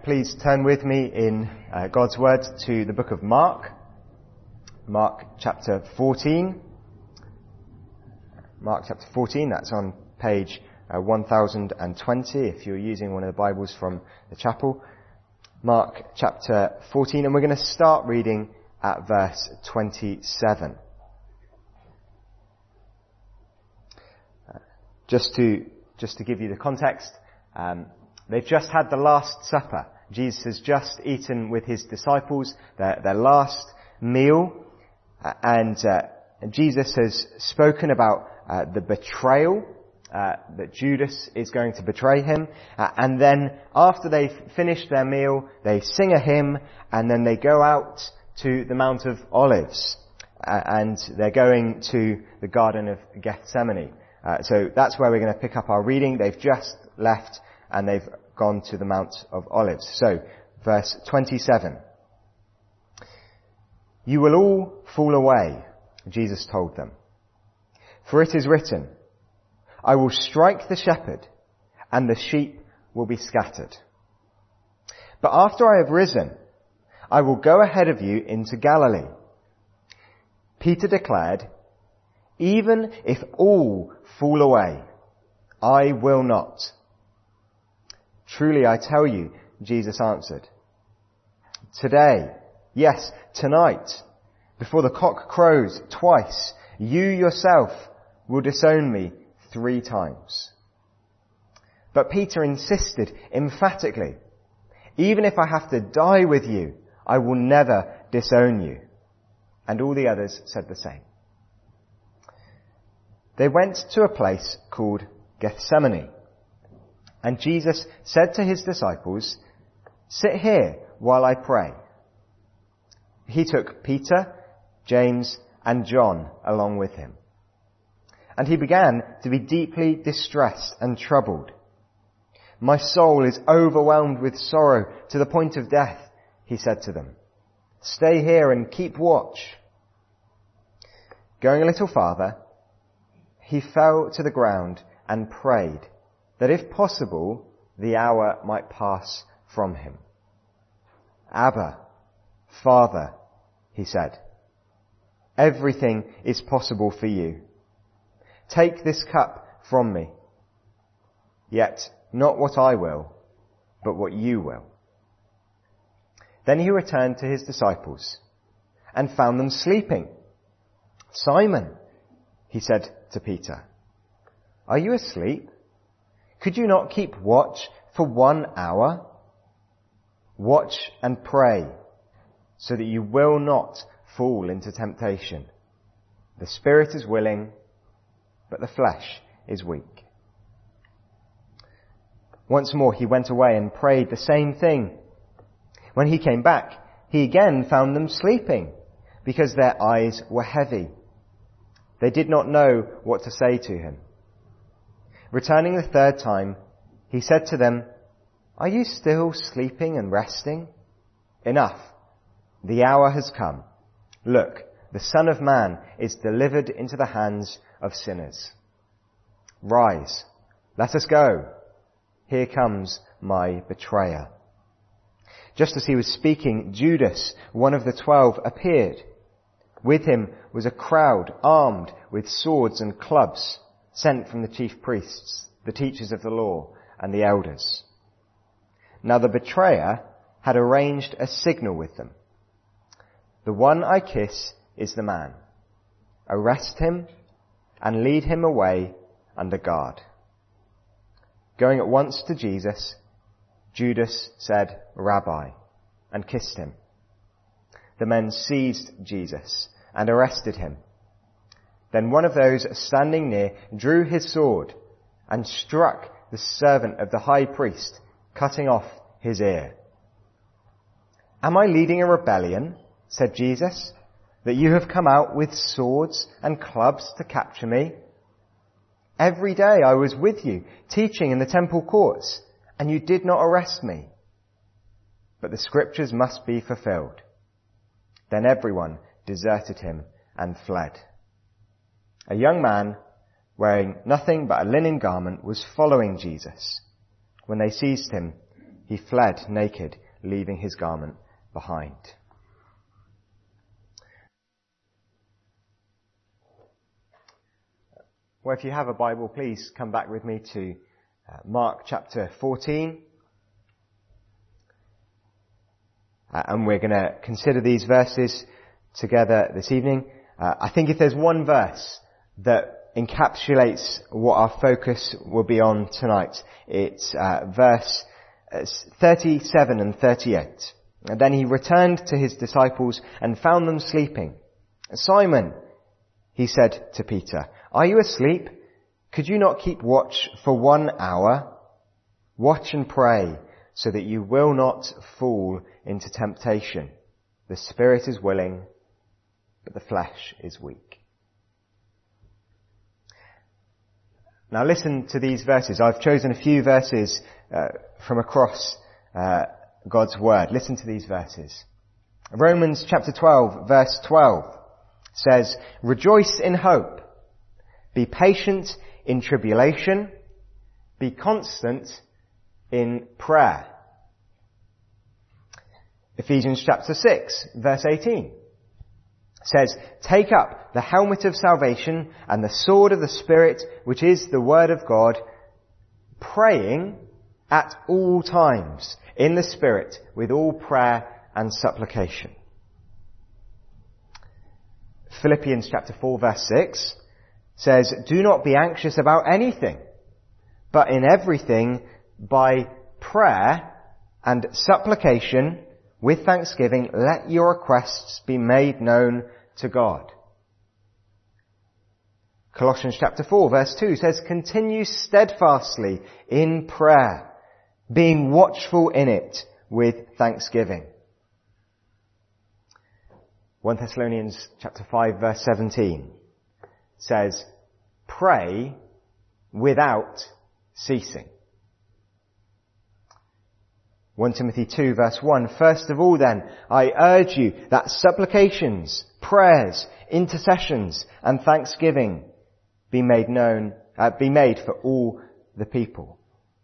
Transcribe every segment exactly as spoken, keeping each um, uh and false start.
please turn with me in uh, God's Word to the book of Mark, Mark chapter fourteen. Mark chapter fourteen, that's on page uh, one thousand twenty if you're using one of the Bibles from the chapel. Mark chapter fourteen, and we're going to start reading at verse twenty-seven. Uh, just to just to give you the context, um, they've just had the Last Supper. Jesus has just eaten with his disciples their, their last meal, uh, and uh, Jesus has spoken about uh, the betrayal, uh, that Judas is going to betray him, uh, and then after they've finished their meal, they sing a hymn, and then they go out to the Mount of Olives, uh, and they're going to the Garden of Gethsemane. Uh, so that's where we're going to pick up our reading. They've just left and they've gone to the Mount of Olives. So, verse twenty-seven. You will all fall away, Jesus told them. For it is written, I will strike the shepherd, and the sheep will be scattered. But after I have risen, I will go ahead of you into Galilee. Peter declared, even if all fall away, I will not. Truly I tell you, Jesus answered, today, yes, tonight, before the cock crows twice, you yourself will disown me three times. But Peter insisted emphatically, even if I have to die with you, I will never disown you. And all the others said the same. They went to a place called Gethsemane. And Jesus said to his disciples, sit here while I pray. He took Peter, James, and John along with him. And he began to be deeply distressed and troubled. My soul is overwhelmed with sorrow to the point of death, he said to them. Stay here and keep watch. Going a little farther, he fell to the ground and prayed that if possible, the hour might pass from him. Abba, Father, he said, everything is possible for you. Take this cup from me. Yet not what I will, but what you will. Then he returned to his disciples and found them sleeping. Simon, he said to Peter, are you asleep? Could you not keep watch for one hour? Watch and pray so that you will not fall into temptation. The spirit is willing, but the flesh is weak. Once more he went away and prayed the same thing. When he came back, he again found them sleeping because their eyes were heavy. They did not know what to say to him. Returning the third time, he said to them, are you still sleeping and resting? Enough. The hour has come. Look, the Son of Man is delivered into the hands of sinners. Rise, let us go. Here comes my betrayer. Just as he was speaking, Judas, one of the twelve, appeared. With him was a crowd armed with swords and clubs, sent from the chief priests, the teachers of the law, and the elders. Now the betrayer had arranged a signal with them. The one I kiss is the man. Arrest him and lead him away under guard. Going at once to Jesus, Judas said, Rabbi, and kissed him. The men seized Jesus and arrested him. Then one of those standing near drew his sword and struck the servant of the high priest, cutting off his ear. Am I leading a rebellion, said Jesus, that you have come out with swords and clubs to capture me? Every day I was with you, teaching in the temple courts, and you did not arrest me. But the scriptures must be fulfilled. Then everyone deserted him and fled. A young man, wearing nothing but a linen garment, was following Jesus. When they seized him, he fled naked, leaving his garment behind. Well, if you have a Bible, please come back with me to uh, Mark chapter fourteen. Uh, and we're going to consider these verses together this evening. Uh, I think if there's one verse that encapsulates what our focus will be on tonight, it's uh, verse thirty-seven and thirty-eight. And then he returned to his disciples and found them sleeping. "Simon," he said to Peter, "are you asleep? Could you not keep watch for one hour? Watch and pray so that you will not fall into temptation. The spirit is willing, but the flesh is weak." Now listen to these verses. I've chosen a few verses uh, from across uh, God's Word. Listen to these verses. Romans chapter twelve, verse twelve says, "Rejoice in hope. Be patient in tribulation. Be constant in prayer." Ephesians chapter six, verse eighteen says, "Take up the helmet of salvation and the sword of the Spirit, which is the word of God, praying at all times in the Spirit with all prayer and supplication." Philippians chapter four, verse six says, "Do not be anxious about anything, but in everything by prayer and supplication with thanksgiving, let your requests be made known to God." Colossians chapter four, verse two says, "Continue steadfastly in prayer, being watchful in it with thanksgiving." First Thessalonians chapter five, verse seventeen says, "Pray without ceasing." First Timothy two, verse one, "First of all then, I urge you that supplications, prayers, intercessions, and thanksgiving be made known, uh, be made for all the people."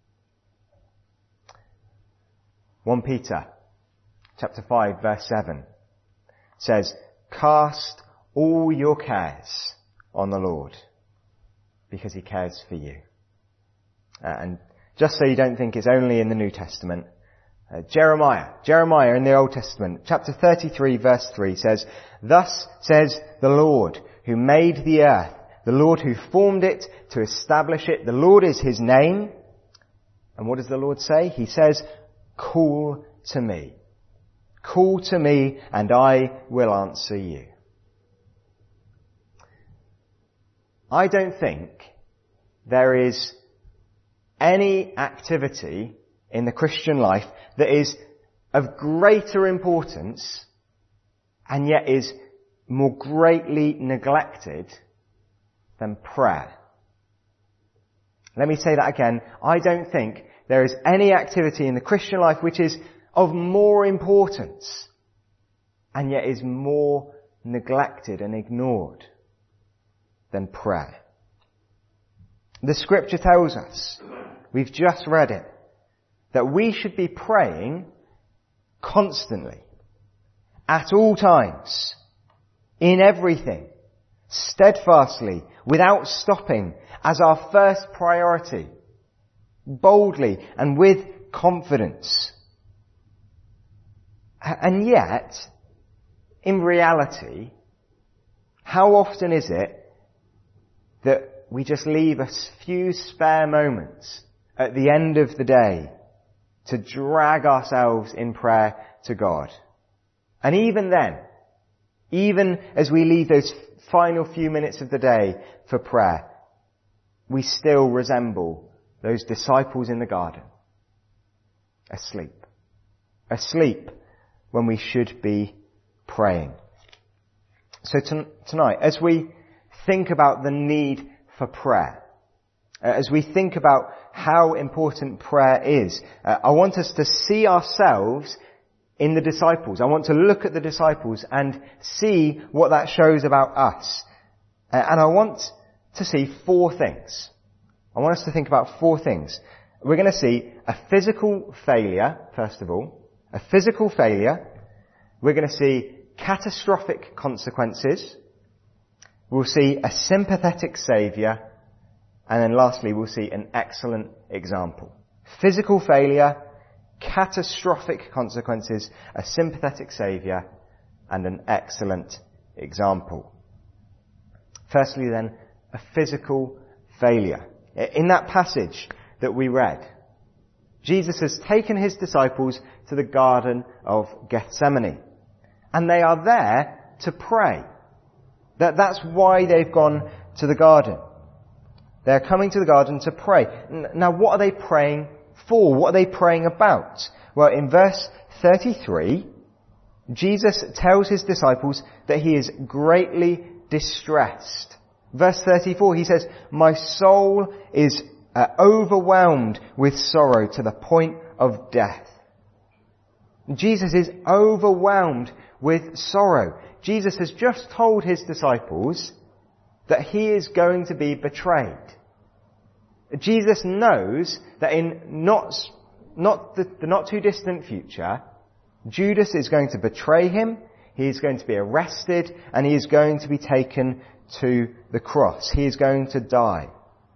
First Peter chapter five, verse seven says, "Cast all your cares on the Lord, because he cares for you." Uh, and just so you don't think it's only in the New Testament, uh, Jeremiah, Jeremiah in the Old Testament, chapter thirty-three, verse three says, "Thus says the Lord, who made the earth, the Lord who formed it to establish it. The Lord is his name." And what does the Lord say? He says, "Call to me. Call to me and I will answer you." I don't think there is any activity in the Christian life that is of greater importance and yet is more greatly neglected than prayer. Let me say that again. I don't think there is any activity in the Christian life which is of more importance and yet is more neglected and ignored than prayer. The scripture tells us, we've just read it, that we should be praying constantly, at all times, in everything, steadfastly, without stopping, as our first priority, boldly and with confidence. And yet, in reality, how often is it that we just leave a few spare moments at the end of the day to drag ourselves in prayer to God? And even then, even as we leave those final few minutes of the day for prayer, we still resemble those disciples in the garden, asleep. Asleep when we should be praying. So t- tonight, as we think about the need for prayer, uh, as we think about how important prayer is, uh, I want us to see ourselves in the disciples. I want to look at the disciples and see what that shows about us. Uh, and I want to see four things. I want us to think about four things. We're going to see a physical failure, first of all, a physical failure. We're going to see catastrophic consequences. We'll see a sympathetic saviour. And then lastly, we'll see an excellent example. Physical failure, catastrophic consequences, a sympathetic saviour, and an excellent example. Firstly then, a physical failure. In that passage that we read, Jesus has taken his disciples to the Garden of Gethsemane. And they are there to pray. That, that's why they've gone to the garden. They're coming to the garden to pray. Now what are they praying for? What are they praying about? Well, in verse thirty-three, Jesus tells his disciples that he is greatly distressed. Verse thirty-four, he says, "My soul is uh, overwhelmed with sorrow to the point of death." Jesus is overwhelmed with sorrow. Jesus has just told his disciples that he is going to be betrayed. Jesus knows that in not, not the, the not too distant future, Judas is going to betray him, he is going to be arrested, and he is going to be taken to the cross. He is going to die.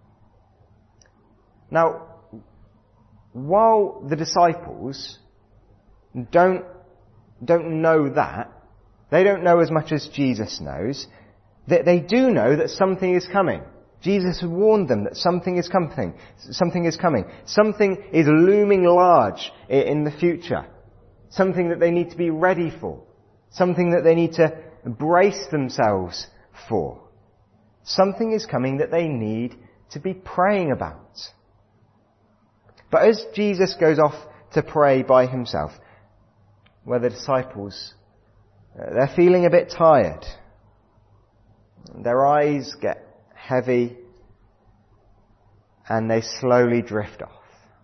Now, while the disciples don't, don't know that, they don't know as much as Jesus knows, that they do know that something is coming. Jesus has warned them that something is coming. Something is coming. Something is looming large in the future. Something that they need to be ready for. Something that they need to brace themselves for. Something is coming that they need to be praying about. But as Jesus goes off to pray by himself, where the disciples, they're feeling a bit tired. Their eyes get heavy and they slowly drift off.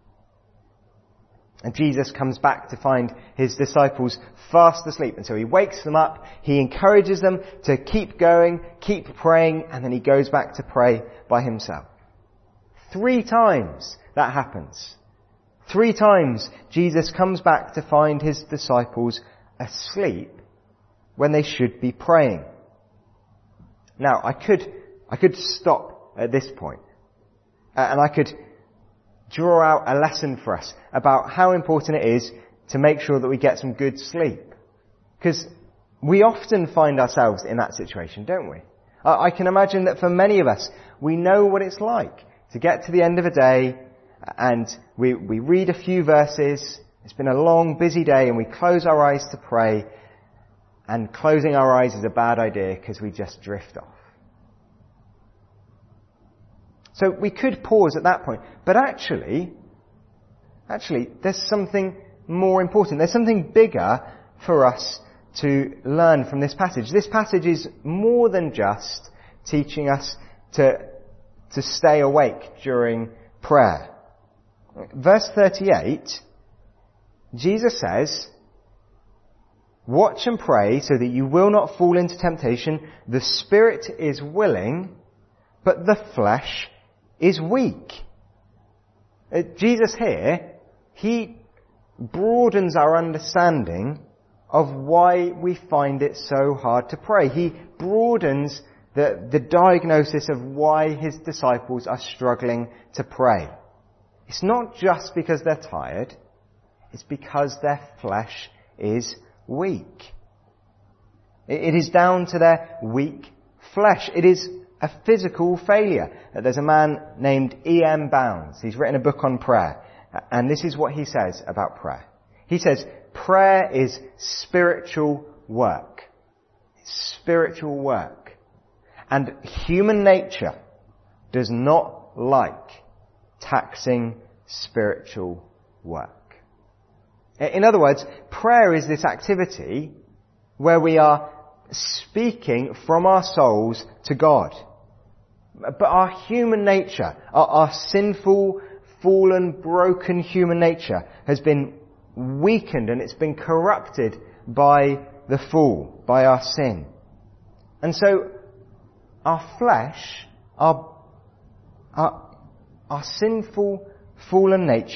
And Jesus comes back to find his disciples fast asleep. And so he wakes them up, he encourages them to keep going, keep praying, and then he goes back to pray by himself. Three times that happens. Three times Jesus comes back to find his disciples asleep when they should be praying. Now, I could, I could stop at this point, uh, and I could draw out a lesson for us about how important it is to make sure that we get some good sleep. Because we often find ourselves in that situation, don't we? Uh, I can imagine that for many of us, we know what it's like to get to the end of a day, and we, we read a few verses, it's been a long, busy day, and we close our eyes to pray, and closing our eyes is a bad idea because we just drift off. So we could pause at that point. But actually, actually, there's something more important. There's something bigger for us to learn from this passage. This passage is more than just teaching us to, to stay awake during prayer. Verse thirty-eight, Jesus says, "Watch and pray so that you will not fall into temptation. The spirit is willing, but the flesh is weak." Uh, Jesus here, he broadens our understanding of why we find it so hard to pray. He broadens the, the diagnosis of why his disciples are struggling to pray. It's not just because they're tired, it's because their flesh is weak. It is down to their weak flesh. It is a physical failure. There's a man named E M Bounds. He's written a book on prayer. And this is what he says about prayer. He says, prayer is spiritual work. It's spiritual work. And human nature does not like taxing spiritual work. In other words, prayer is this activity where we are speaking from our souls to God. But our human nature, our, our sinful, fallen, broken human nature has been weakened and it's been corrupted by the fall, by our sin. And so our flesh, our, our, our sinful, fallen nature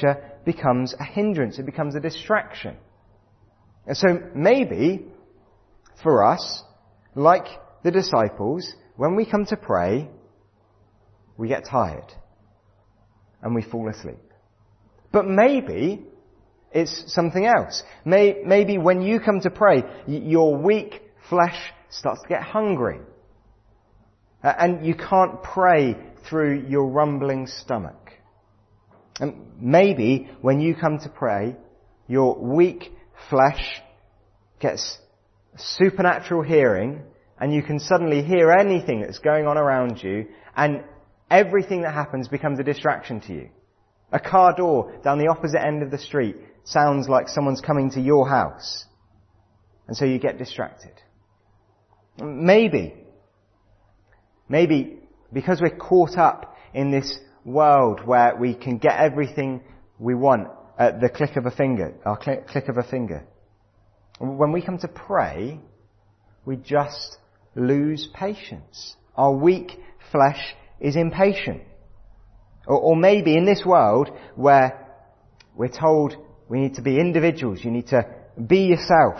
becomes a hindrance. It becomes a distraction. And so maybe, for us, like the disciples, when we come to pray, we get tired and we fall asleep. But maybe it's something else. May, maybe when you come to pray, your weak flesh starts to get hungry. Uh, and you can't pray through your rumbling stomach. And maybe when you come to pray, your weak flesh gets supernatural hearing, and you can suddenly hear anything that's going on around you, and everything that happens becomes a distraction to you. A car door down the opposite end of the street sounds like someone's coming to your house. And so you get distracted. Maybe, maybe because we're caught up in this world where we can get everything we want at the click of a finger, our click, click of a finger. When we come to pray, we just lose patience. Our weak flesh is impatient. Or, or maybe in this world where we're told we need to be individuals, you need to be yourself.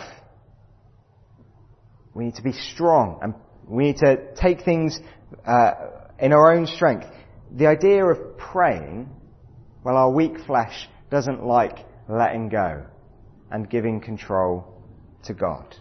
We need to be strong and we need to take things uh, in our own strength. The idea of praying, well, our weak flesh doesn't like letting go and giving control to God.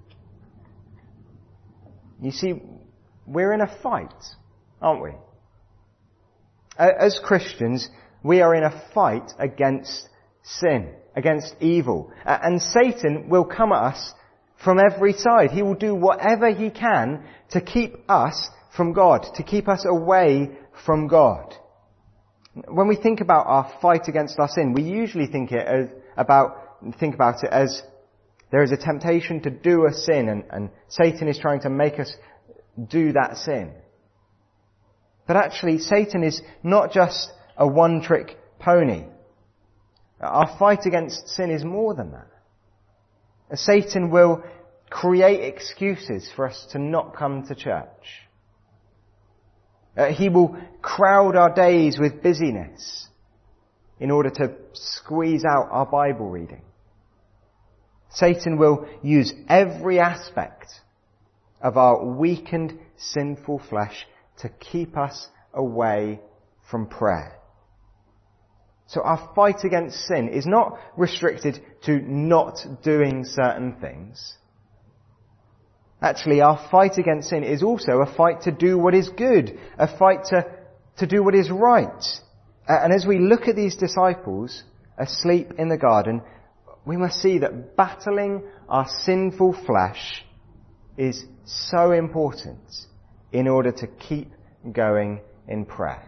You see, we're in a fight, aren't we? As Christians, we are in a fight against sin, against evil. And Satan will come at us from every side. He will do whatever he can to keep us from God, to keep us away from God. When we think about our fight against our sin, we usually think it as about think about it as there is a temptation to do a sin, and, and Satan is trying to make us do that sin. But actually, Satan is not just a one-trick pony. Our fight against sin is more than that. Satan will create excuses for us to not come to church. Uh, he will crowd our days with busyness in order to squeeze out our Bible reading. Satan will use every aspect of our weakened, sinful flesh to keep us away from prayer. So our fight against sin is not restricted to not doing certain things. Actually, our fight against sin is also a fight to do what is good, a fight to, to do what is right. And as we look at these disciples asleep in the garden, we must see that battling our sinful flesh is so important in order to keep going in prayer.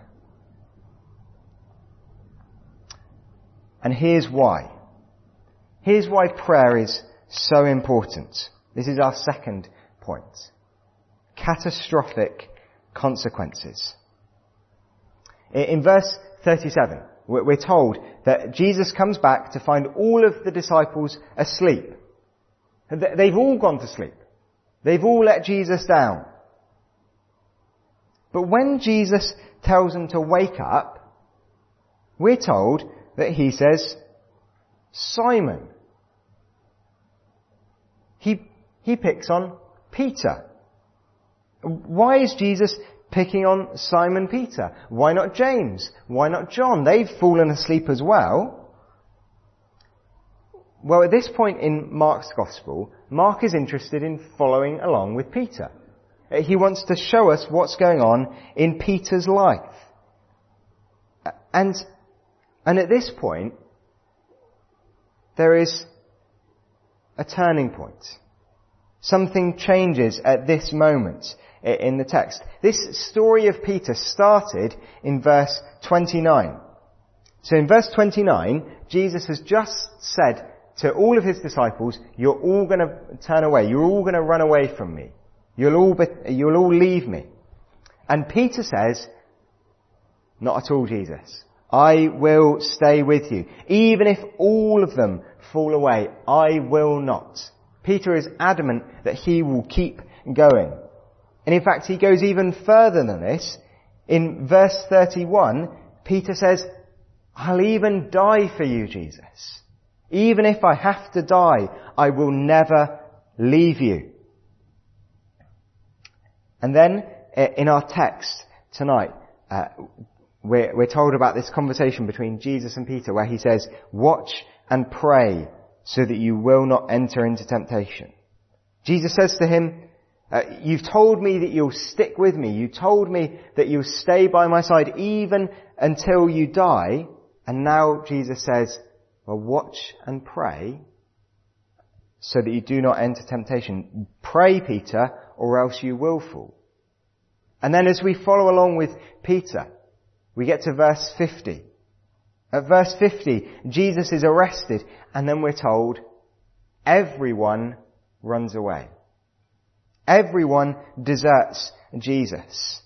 And here's why. Here's why prayer is so important. This is our second point. Catastrophic consequences. In verse thirty-seven, we're told that Jesus comes back to find all of the disciples asleep. They've all gone to sleep. They've all let Jesus down. But when Jesus tells them to wake up, we're told that he says, Simon. He, he picks on Peter. Why is Jesus picking on Simon Peter? Why not James? Why not John? They've fallen asleep as well. Well, at this point in Mark's Gospel, Mark is interested in following along with Peter. He wants to show us what's going on in Peter's life. And, and at this point, there is a turning point. Something changes at this moment in the text. This story of Peter started in verse twenty-nine. So in verse twenty-nine, Jesus has just said to all of his disciples, you're all going to turn away. You're all going to run away from me. You'll all be, you'll all leave me. And Peter says, not at all, Jesus. I will stay with you. Even if all of them fall away, I will not. Peter is adamant that he will keep going. And in fact, he goes even further than this. In verse thirty-one, Peter says, I'll even die for you, Jesus. Even if I have to die, I will never leave you. And then, in our text tonight, uh, we're, we're told about this conversation between Jesus and Peter where he says, watch and pray so that you will not enter into temptation. Jesus says to him, uh, you've told me that you'll stick with me. You told me that you'll stay by my side even until you die. And now Jesus says, well, watch and pray so that you do not enter temptation. Pray, Peter, or else you will fall. And then as we follow along with Peter, we get to verse fifty. At verse fifty, Jesus is arrested, and then we're told, everyone runs away. Everyone deserts Jesus.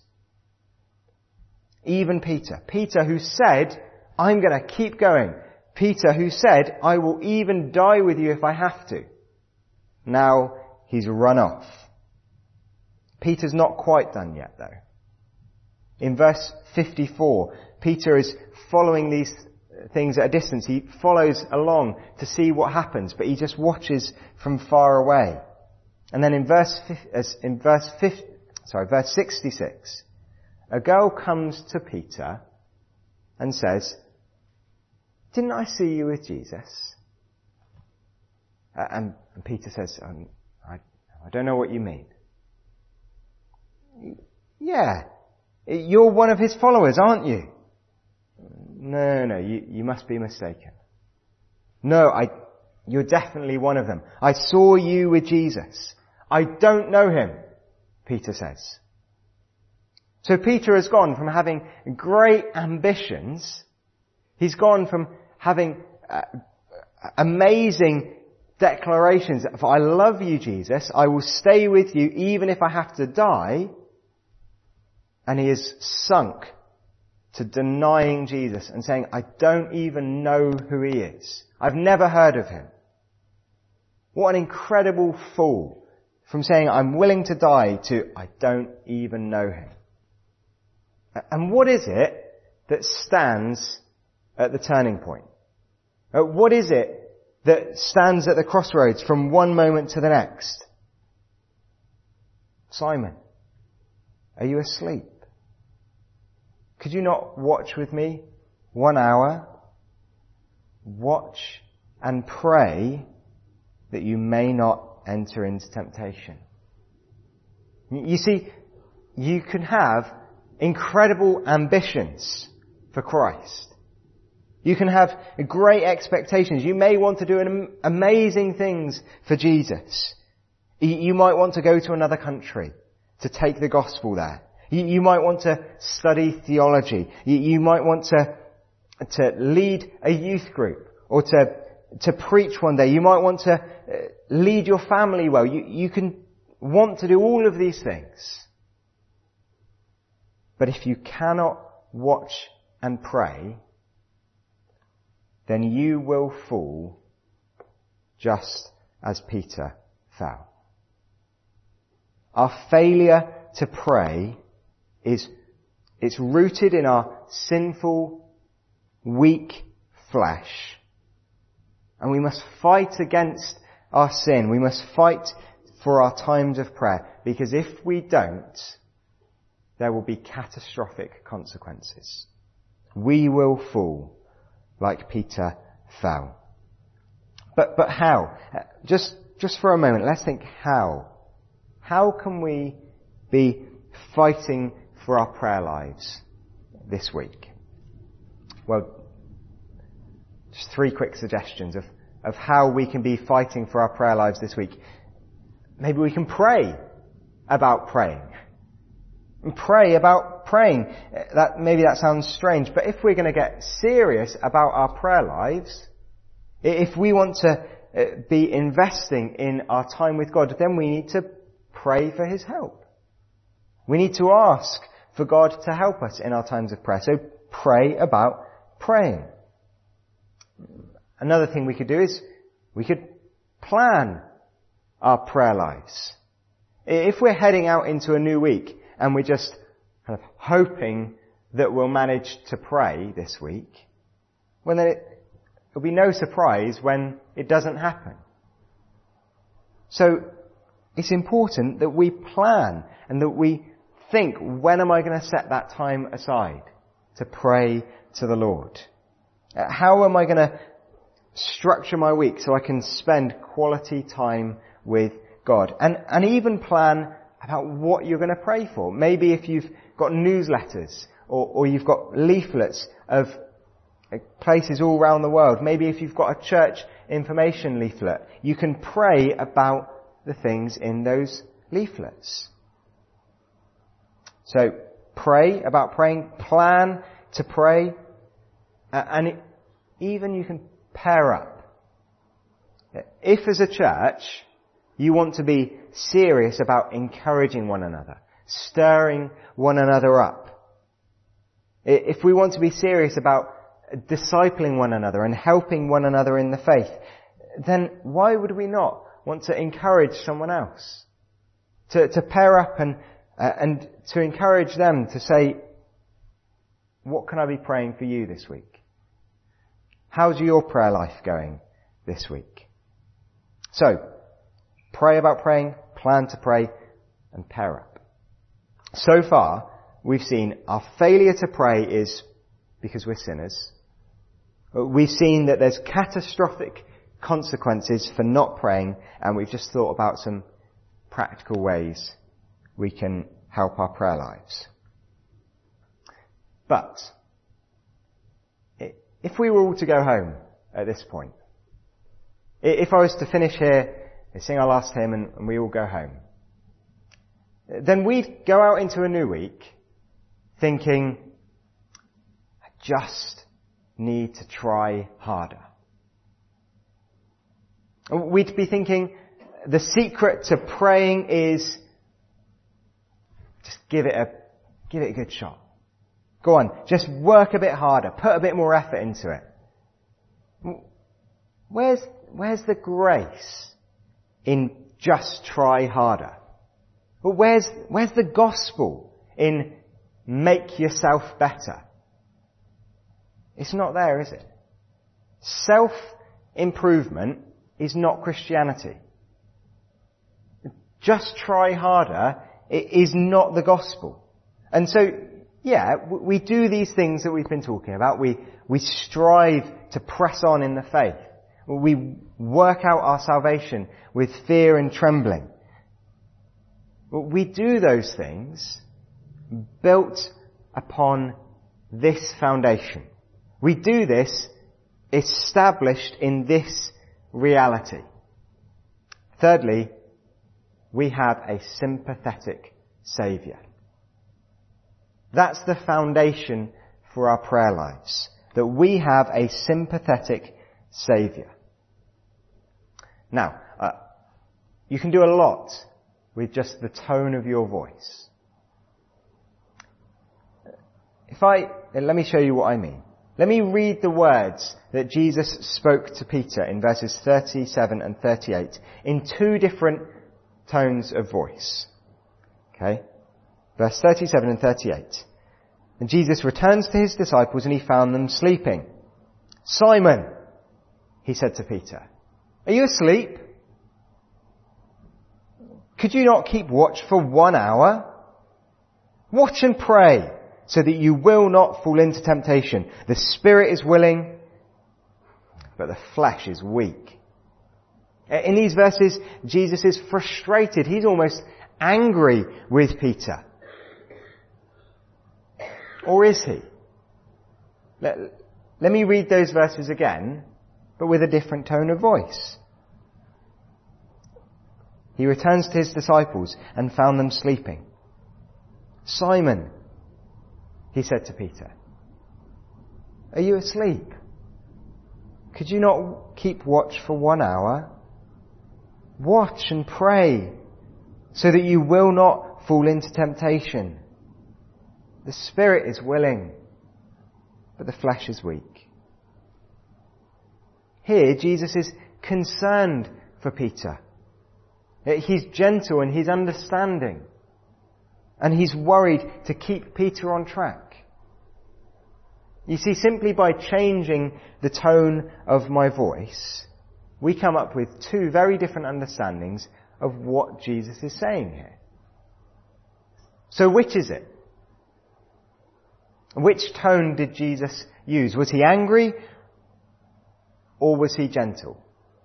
Even Peter. Peter who said, I'm going to keep going. Peter who said, I will even die with you if I have to. Now he's run off. Peter's not quite done yet though. In verse fifty-four, Peter is following these things at a distance. He follows along to see what happens, but he just watches from far away. And then in verse, in verse fifty, sorry, verse sixty-six, a girl comes to Peter and says, didn't I see you with Jesus? Uh, and, and Peter says, um, I, I don't know what you mean. Yeah, you're one of his followers, aren't you? No, no, you, you must be mistaken. No, I, you're definitely one of them. I saw you with Jesus. I don't know him, Peter says. So Peter has gone from having great ambitions. He's gone from having uh, amazing declarations of, I love you, Jesus. I will stay with you even if I have to die. And he is sunk to denying Jesus and saying, I don't even know who he is. I've never heard of him. What an incredible fall from saying, I'm willing to die to, I don't even know him. And what is it that stands at the turning point? What is it that stands at the crossroads from one moment to the next? Simon, are you asleep? Could you not watch with me one hour? Watch and pray that you may not enter into temptation. You see, you can have incredible ambitions for Christ. You can have great expectations. You may want to do amazing things for Jesus. You might want to go to another country to take the gospel there. You might want to study theology. You might want to, to lead a youth group or to, to preach one day. You might want to lead your family well. You, you can want to do all of these things. But if you cannot watch and pray, then you will fall just as Peter fell. Our failure to pray is, it's rooted in our sinful, weak flesh. And we must fight against our sin. We must fight for our times of prayer. Because if we don't, there will be catastrophic consequences. We will fall like Peter fell. But, but how? Just, just for a moment, let's think how. How can we be fighting for our prayer lives this week? Well, just three quick suggestions of, of how we can be fighting for our prayer lives this week. Maybe we can pray about praying. And pray about praying. That, maybe that sounds strange, but if we're going to get serious about our prayer lives, if we want to be investing in our time with God, then we need to pray for his help. We need to ask for God to help us in our times of prayer. So pray about praying. Another thing we could do is we could plan our prayer lives. If we're heading out into a new week and we're just kind of hoping that we'll manage to pray this week, well then it, it'll be no surprise when it doesn't happen. So it's important that we plan and that we think, when am I going to set that time aside to pray to the Lord? How am I going to structure my week so I can spend quality time with God? And, and even plan about what you're going to pray for. Maybe if you've got newsletters or, or you've got leaflets of places all around the world. Maybe if you've got a church information leaflet, you can pray about the things in those leaflets. So pray about praying, plan to pray, uh, and it, even you can pair up. If as a church you want to be serious about encouraging one another, stirring one another up, if we want to be serious about discipling one another and helping one another in the faith, then why would we not want to encourage someone else? To, to pair up and, uh, and to encourage them to say, what can I be praying for you this week? How's your prayer life going this week? So, pray about praying, plan to pray, and pair up. So far, we've seen our failure to pray is because we're sinners. We've seen that there's catastrophic consequences for not praying, and we've just thought about some practical ways we can help our prayer lives. But if we were all to go home at this point, if I was to finish here, sing our last hymn, and, and we all go home, then we'd go out into a new week thinking, I just need to try harder. We'd be thinking, the secret to praying is just give it a, give it a good shot. Go on, just work a bit harder, put a bit more effort into it. Where's, where's the grace in just try harder? Well, where's, where's the gospel in make yourself better? It's not there, is it? Self-improvement is not Christianity. Just try harder is not the gospel. And so, yeah, we do these things that we've been talking about. We, we strive to press on in the faith. We work out our salvation with fear and trembling. We do those things built upon this foundation. We do this established in this reality. Thirdly, we have a sympathetic Saviour. That's the foundation for our prayer lives, that we have a sympathetic Saviour. Now, uh, you can do a lot with just the tone of your voice. If I, let me show you what I mean. Let me read the words that Jesus spoke to Peter in verses thirty-seven and thirty-eight in two different tones of voice. Okay? Verse thirty-seven and thirty-eight. And Jesus returns to his disciples and he found them sleeping. Simon, he said to Peter, are you asleep? Could you not keep watch for one hour? Watch and pray, so that you will not fall into temptation. The spirit is willing, but the flesh is weak. In these verses, Jesus is frustrated. He's almost angry with Peter. Or is he? Let, let me read those verses again, but with a different tone of voice. He returns to his disciples and found them sleeping. Simon, he said to Peter, are you asleep? Could you not keep watch for one hour? Watch and pray, so that you will not fall into temptation. The spirit is willing, but the flesh is weak. Here, Jesus is concerned for Peter. He's gentle and he's understanding. And he's worried to keep Peter on track. You see, simply by changing the tone of my voice, we come up with two very different understandings of what Jesus is saying here. So which is it? Which tone did Jesus use? Was he angry or was he gentle?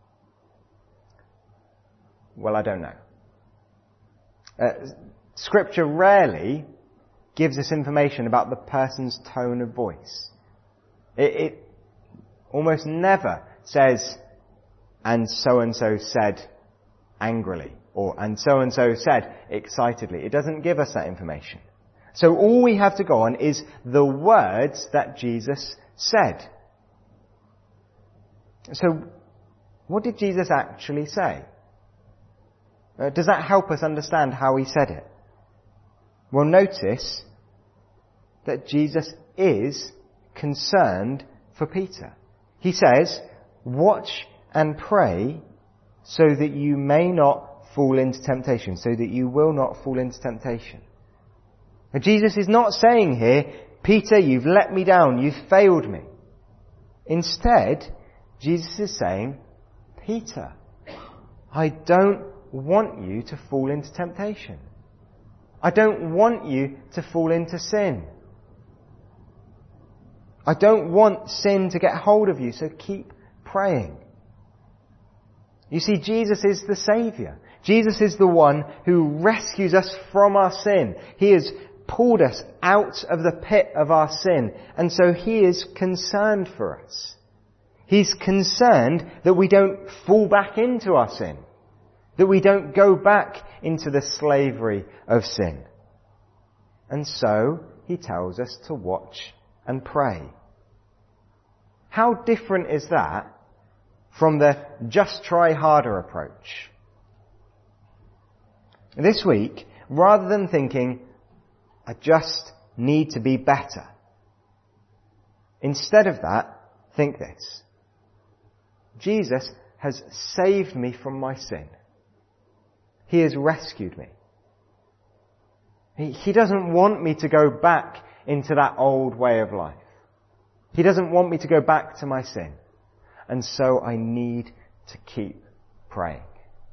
Well, I don't know. Uh, scripture rarely gives us information about the person's tone of voice. It, it almost never says, and so-and-so said angrily, or and so-and-so said excitedly. It doesn't give us that information. So all we have to go on is the words that Jesus said. So what did Jesus actually say? Uh, does that help us understand how he said it? Well, notice that Jesus is concerned for Peter. He says, watch and pray so that you may not fall into temptation, so that you will not fall into temptation. Now, Jesus is not saying here, Peter, you've let me down, you've failed me. Instead, Jesus is saying, Peter, I don't want you to fall into temptation. I don't want you to fall into sin. I don't want sin to get hold of you, so keep praying. You see, Jesus is the Saviour. Jesus is the one who rescues us from our sin. He has pulled us out of the pit of our sin, and so He is concerned for us. He's concerned that we don't fall back into our sin, that we don't go back into the slavery of sin. And so He tells us to watch and pray. How different is that from the just try harder approach? This week, rather than thinking, I just need to be better, instead of that, think this. Jesus has saved me from my sin. He has rescued me. He, he doesn't want me to go back into that old way of life. He doesn't want me to go back to my sin. And so I need to keep praying.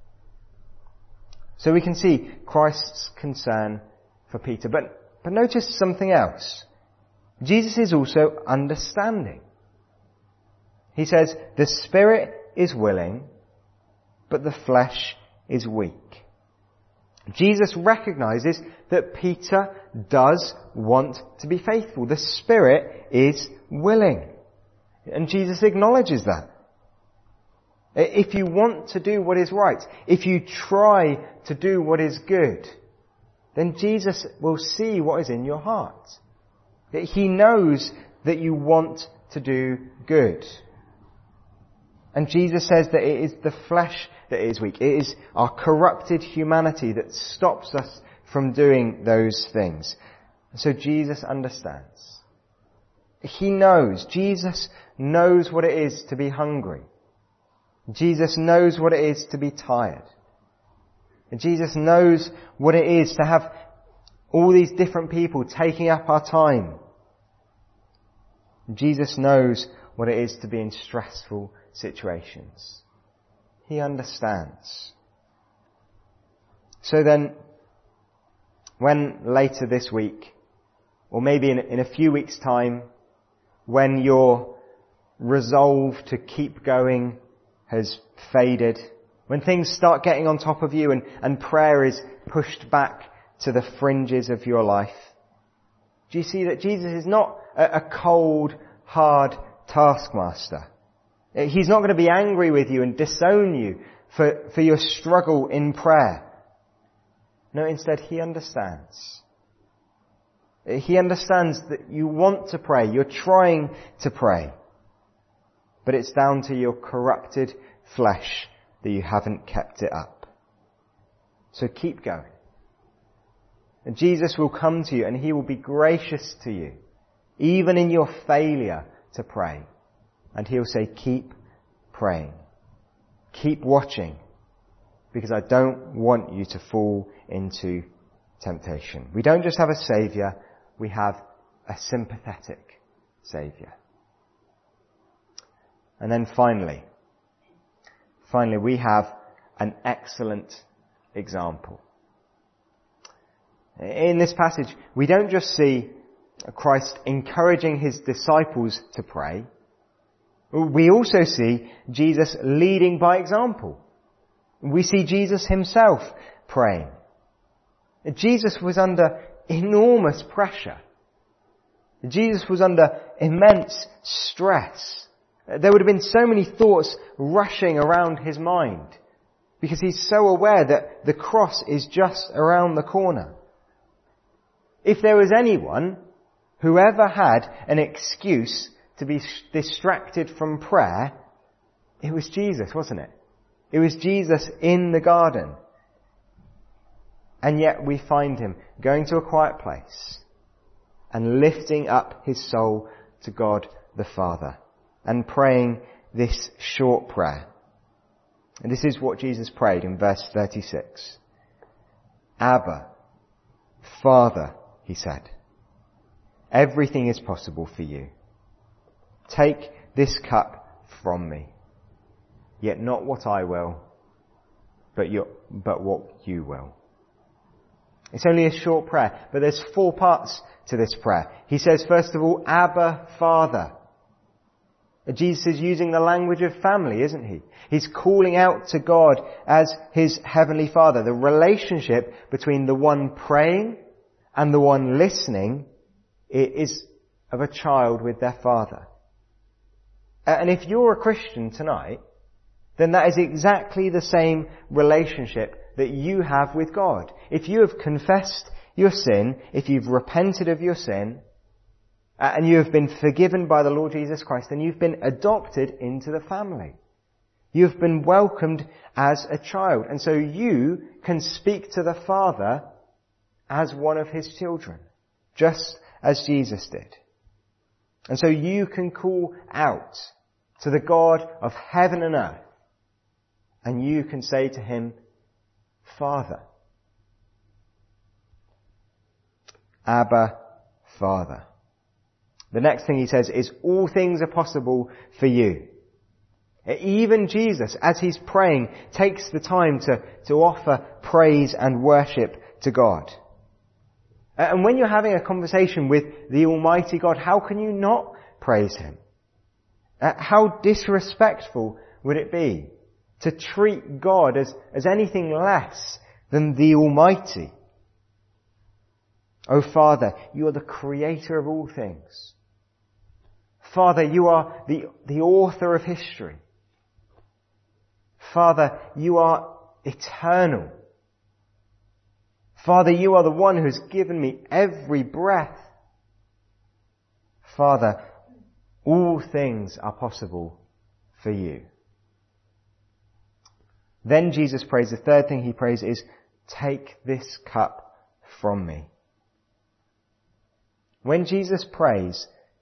So we can see Christ's concern for Peter. But, but notice something else. Jesus is also understanding. He says, the spirit is willing, but the flesh is weak. Jesus recognizes that Peter does want to be faithful. The spirit is willing. And Jesus acknowledges that. If you want to do what is right, if you try to do what is good, then Jesus will see what is in your heart. He knows that you want to do good. And Jesus says that it is the flesh that is weak. It is our corrupted humanity that stops us from doing those things. So Jesus understands. He knows. Jesus knows what it is to be hungry. Jesus knows what it is to be tired. Jesus knows what it is to have all these different people taking up our time. Jesus knows what it is to be in stressful situations. He understands. So then, when later this week, or maybe in, in a few weeks' time, when your resolve to keep going has faded, when things start getting on top of you and, and prayer is pushed back to the fringes of your life, do you see that Jesus is not a, a cold, hard taskmaster? He's not going to be angry with you and disown you for, for your struggle in prayer. No, instead He understands. He understands that you want to pray, you're trying to pray, but it's down to your corrupted flesh that you haven't kept it up. So keep going. And Jesus will come to you and He will be gracious to you, even in your failure to pray. And He'll say, keep praying. Keep watching. Because I don't want you to fall into temptation. We don't just have a Saviour, we have a sympathetic Saviour. And then finally, finally we have an excellent example. In this passage, we don't just see Christ encouraging his disciples to pray. We also see Jesus leading by example. We see Jesus himself praying. Jesus was under enormous pressure. Jesus was under immense stress. There would have been so many thoughts rushing around his mind because he's so aware that the cross is just around the corner. If there was anyone who ever had an excuse to be distracted from prayer, it was Jesus, wasn't it? It was Jesus in the garden. And yet we find him going to a quiet place and lifting up his soul to God the Father and praying this short prayer. And this is what Jesus prayed in verse thirty-six. Abba, Father, he said, everything is possible for you. Take this cup from me, yet not what I will, but your, but what you will. It's only a short prayer, but there's four parts to this prayer. He says, first of all, Abba, Father. Jesus is using the language of family, isn't he? He's calling out to God as his heavenly Father. The relationship between the one praying and the one listening is of a child with their father. And if you're a Christian tonight, then that is exactly the same relationship that you have with God. If you have confessed your sin, if you've repented of your sin, and you have been forgiven by the Lord Jesus Christ, then you've been adopted into the family. You've been welcomed as a child. And so you can speak to the Father as one of his children, just as Jesus did. And so you can call out to the God of heaven and earth, and you can say to him, Father. Abba, Father. The next thing he says is, all things are possible for you. Even Jesus, as he's praying, takes the time to, to offer praise and worship to God. And when you're having a conversation with the Almighty God, how can you not praise him? How disrespectful would it be to treat God as, as anything less than the Almighty? Oh Father, you are the creator of all things. Father, you are the, the author of history. Father, you are eternal. Father, you are the one who's given me every breath. Father, all things are possible for you. Then Jesus prays, the third thing he prays is, take this cup from me. When Jesus prays,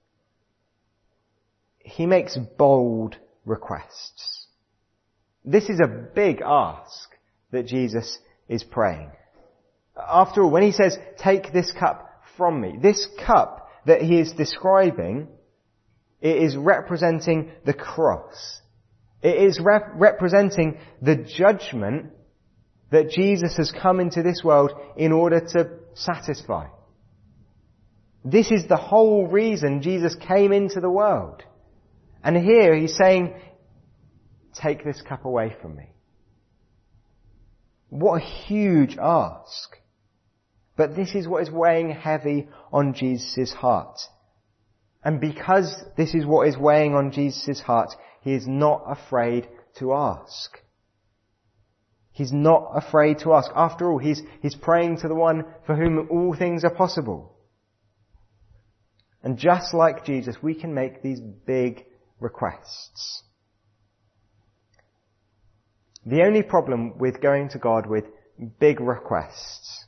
he makes bold requests. This is a big ask that Jesus is praying. After all, when he says, take this cup from me, this cup that he is describing, it is representing the cross. It is rep- representing the judgment that Jesus has come into this world in order to satisfy. This is the whole reason Jesus came into the world. And here he's saying, take this cup away from me. What a huge ask. But this is what is weighing heavy on Jesus' heart. And because this is what is weighing on Jesus' heart, he is not afraid to ask. He's not afraid to ask. After all, he's, he's praying to the one for whom all things are possible. And just like Jesus, we can make these big requests. The only problem with going to God with big requests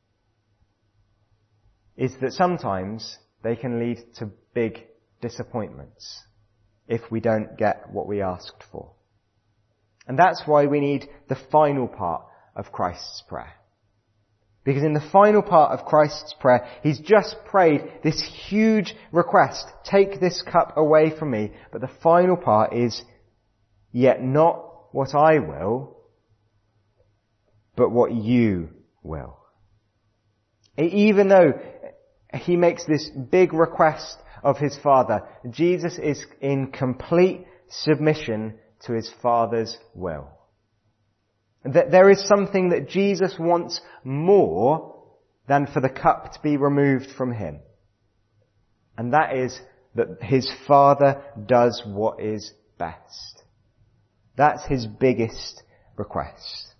is that sometimes they can lead to big disappointments if we don't get what we asked for. And that's why we need the final part of Christ's prayer. Because in the final part of Christ's prayer, he's just prayed this huge request, take this cup away from me. But the final part is, yet not what I will, but what you will. Even though he makes this big request of his Father, Jesus is in complete submission to his Father's will. That there is something that Jesus wants more than for the cup to be removed from him. And that is that his Father does what is best. That's his biggest request.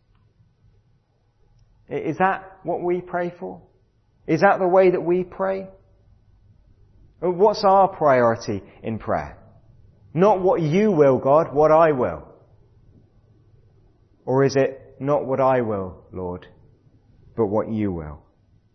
Is that what we pray for? Is that the way that we pray? What's our priority in prayer? Not what you will, God, what I will. Or is it not what I will, Lord, but what you will?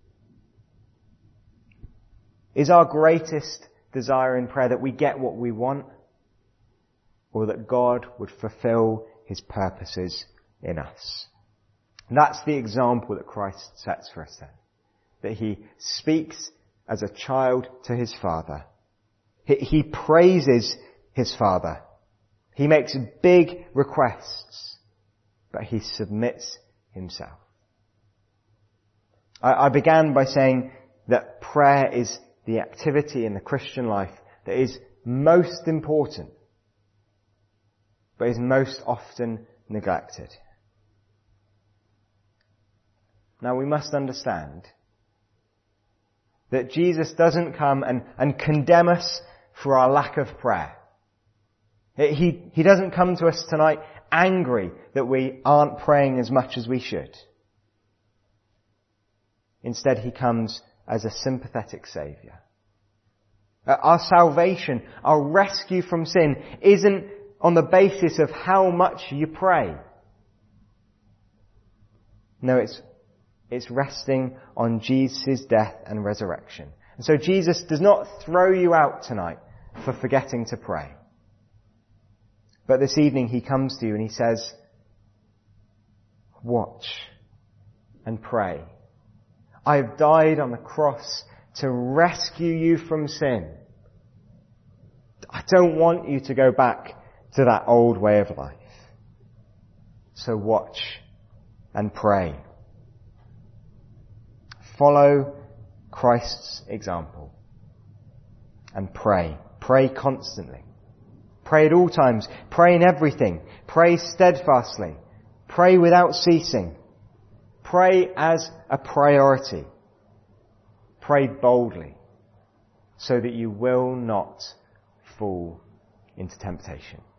Is our greatest desire in prayer that we get what we want, or that God would fulfill his purposes in us? And that's the example that Christ sets for us then. That he speaks as a child to his Father. He, he praises his Father. He makes big requests, but he submits himself. I, I began by saying that prayer is the activity in the Christian life that is most important, but is most often neglected. Now we must understand that Jesus doesn't come and, and condemn us for our lack of prayer. He, he doesn't come to us tonight angry that we aren't praying as much as we should. Instead, he comes as a sympathetic Saviour. Our salvation, our rescue from sin, isn't on the basis of how much you pray. No, it's It's resting on Jesus' death and resurrection. And so Jesus does not throw you out tonight for forgetting to pray. But this evening he comes to you and he says, watch and pray. I have died on the cross to rescue you from sin. I don't want you to go back to that old way of life. So watch and pray. Follow Christ's example and pray. Pray constantly. Pray at all times. Pray in everything. Pray steadfastly. Pray without ceasing. Pray as a priority. Pray boldly so that you will not fall into temptation.